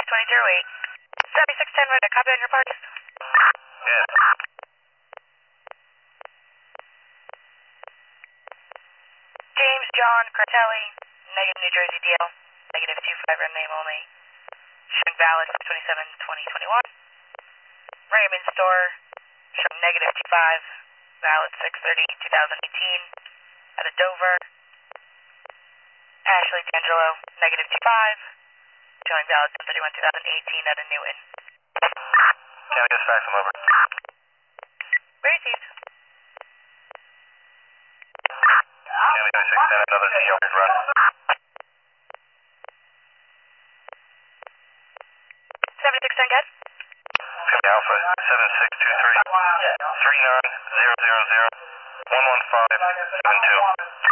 2008. 7610 right, copy on your parties. Yes. James John Cartelli, negative New Jersey DL, negative 25 run name only. Showing valid 27/20/21. Raymond Store, showing negative 25, valid 6/30/2018. Out of Dover. Ashley D'Angelo, negative 25, showing valid 10/31/2018. Out of Newton. Can we just fax them over? Received. Can we do 610 another New York run? 7610 good? Alpha 7623 39000 11572.